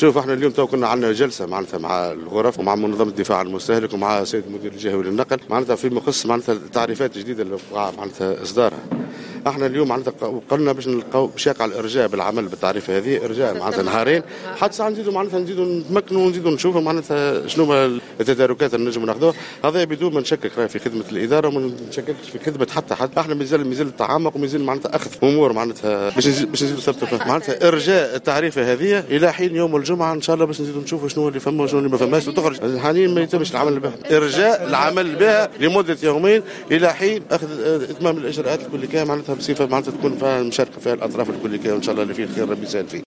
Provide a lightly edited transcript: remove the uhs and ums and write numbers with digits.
شوف احنا اليوم تو كنا عندنا جلسه معناتها مع الغرف ومع منظمه الدفاع عن المستهلك ومع سيد المدير الجهوي للنقل معناتها فيما يخص معناتها التعريفات الجديده اللي معناتها اصدارها. احنا اليوم معناتها قلنا باش يقع الارجاء بالعمل بالتعريفه هذه ارجاء معناتها نهارين حتى ساعه نزيدوا معناتها نزيدوا نتمكنوا ونزيدوا نشوفوا معناتها شنو التداركات اللي نجموا ناخذوها. هذا بدون ما نشكك في خدمه الاداره وما نشككش في خدمه حتى حد. احنا مازال التعمق ومازال معناتها اخذ امور معناتها باش نزيدوا نثبتوا معناتها ارجاء التعريفه هذه الى حين يوم الجمعه ان شاء الله باش نزيدوا نشوفوا شنو اللي فما وشنو اللي ما فماش وتخرج حاليا ما يتمش العمل بها. ارجاء العمل بها لمده يومين الى حين اخذ اتمام الاجراءات الكليه معناتها بصفه معناتها تكون فيها مشاركه فيها الاطراف الكليه وان شاء الله اللي فيه الخير ربي يسهل فيه.